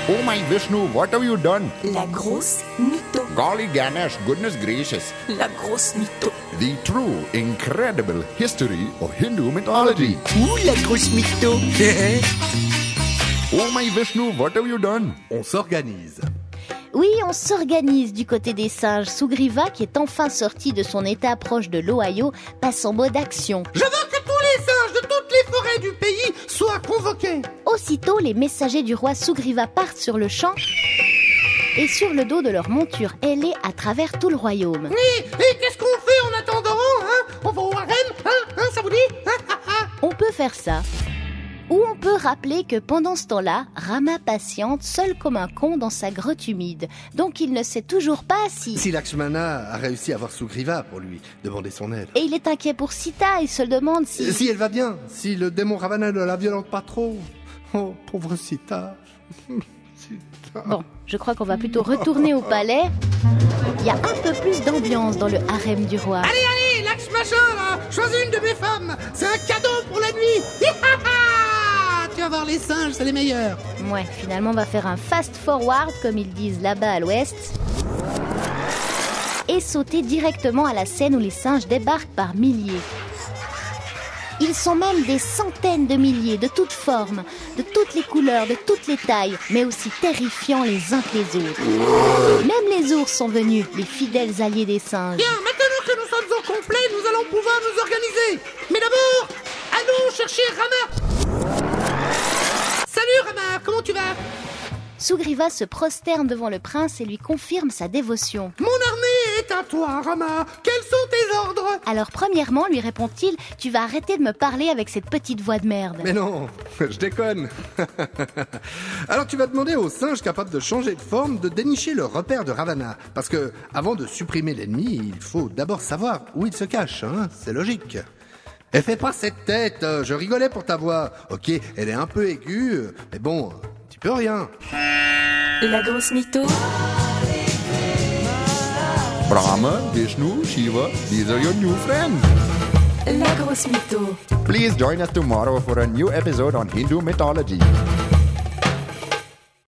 Oh my Vishnu, what have you done? La grosse mytho. Golly Ganesh, goodness gracious. La grosse mytho. The true, incredible history of Hindu mythology. Ouh, la grosse mytho. Oh my Vishnu, what have you done? On s'organise. Oui, on s'organise du côté des singes. Sugriva, qui est enfin sorti de son état proche de l'Ohio, passe en mode action. Je veux que tous les singes de toutes les forêts du pays soient convoqués. Aussitôt, les messagers du roi Sugriva partent sur le champ et sur le dos de leur monture ailée à travers tout le royaume. Et qu'est-ce qu'on fait en attendant, hein? On va au harem, ça vous dit? On peut faire ça. Ou on peut rappeler que pendant ce temps-là, Rama patiente seul comme un con dans sa grotte humide. Donc il ne sait toujours pas Si Lakshmana a réussi à voir Sugriva pour lui demander son aide. Et il est inquiet pour Sita, il se demande si... Si elle va bien, si le démon Ravana ne la violente pas trop. Oh, pauvre Sita. Sita. Bon, je crois qu'on va plutôt retourner au palais. Il y a un peu plus d'ambiance dans le harem du roi. Allez, Lax machin, là, choisis une de mes femmes. C'est un cadeau pour la nuit. Tu vas voir, les singes, c'est les meilleurs. Ouais, finalement, on va faire un fast-forward, comme ils disent là-bas à l'ouest, et sauter directement à la scène où les singes débarquent par milliers. Ils sont même des centaines de milliers, de toutes formes, de toutes les couleurs, de toutes les tailles, mais aussi terrifiants les uns que les autres. Même les ours sont venus, les fidèles alliés des singes. Bien, maintenant que nous sommes au complet, nous allons pouvoir nous organiser. Mais d'abord, allons chercher Rama. Salut Rama, comment tu vas? Sugriva se prosterne devant le prince et lui confirme sa dévotion. Mon armée est à toi, Rama. Quels sont tes ordres? Alors premièrement, lui répond-il, tu vas arrêter de me parler avec cette petite voix de merde. Mais non, je déconne. Alors tu vas demander aux singes capables de changer de forme de dénicher le repère de Ravana. Parce que, avant de supprimer l'ennemi, il faut d'abord savoir où il se cache, hein. C'est logique. Et fais pas cette tête, je rigolais pour ta voix. Ok, elle est un peu aiguë, mais bon, tu peux rien. La grosse mytho. Brahma, Vishnu, Shiva, these are your new friends. La grosse mytho. Please join us tomorrow for a new episode on Hindu mythology.